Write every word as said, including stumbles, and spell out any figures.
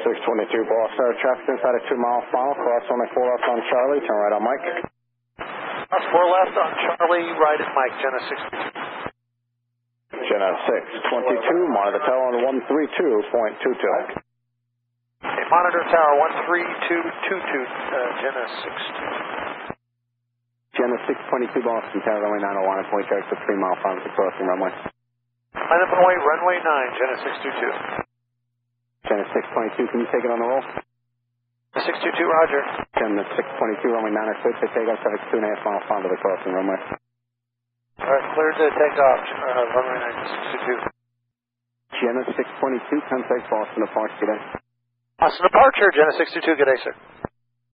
six twenty-two Boston, traffic inside a two mile final, cross only four left on Charlie, turn right on Mike. Cross four left on Charlie, right at Mike, Genesis six twenty-two. Genesis six twenty-two, monitor tower on one three two point two two. Okay, monitor tower one three two two two, uh, Genesis six twenty-two. Genesis six twenty-two Boston, tower runway nine oh one, point traffic to three mile final, crossing runway. Line up runway, runway nine, Genesis six twenty-two. Genesis six twenty-two, can you take it on the roll? six twenty-two, roger. Genesis six twenty-two, runway nine oh six, to take off, traffic two and a half mile final to the crossing runway. Alright, cleared to take off, uh, runway nine, six twenty-two. Genesis six twenty-two, contact Boston, departure today. Boston departure, Genesis six twenty-two, good day, sir.